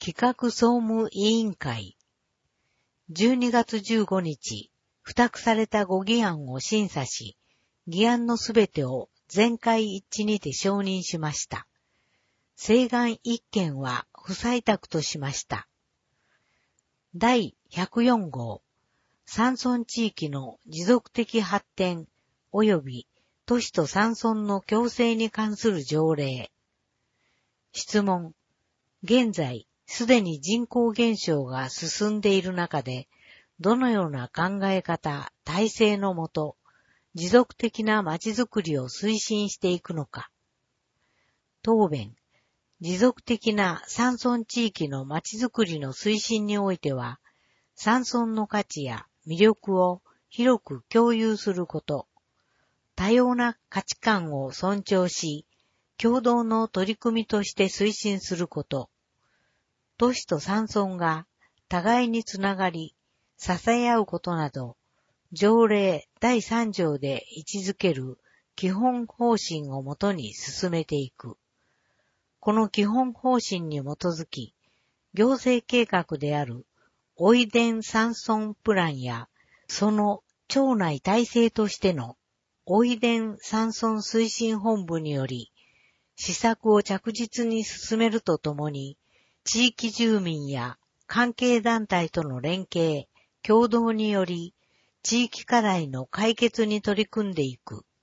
企画総務委員会12月15日、付託されたご議案を審査し、議案のすべてを全会一致にて承認しました。請願1件は不採択としました。第104号、山村地域の持続的発展及び都市と山村の共生に関する条例。質問。現在、すでに人口減少が進んでいる中で、どのような考え方、体制のもと、持続的なまちづくりを推進していくのか。答弁。持続的な山村地域のまちづくりの推進においては、山村の価値や魅力を広く共有すること、多様な価値観を尊重し、共同の取り組みとして推進すること、都市と山村が互いにつながり、支え合うことなど、条例第3条で位置づける基本方針をもとに進めていく。この基本方針に基づき、行政計画であるおいでん山村プランや、その町内体制としてのおいでん山村推進本部により、施策を着実に進めるとともに、地域住民や関係団体との連携、協働により、地域課題の解決に取り組んでいく。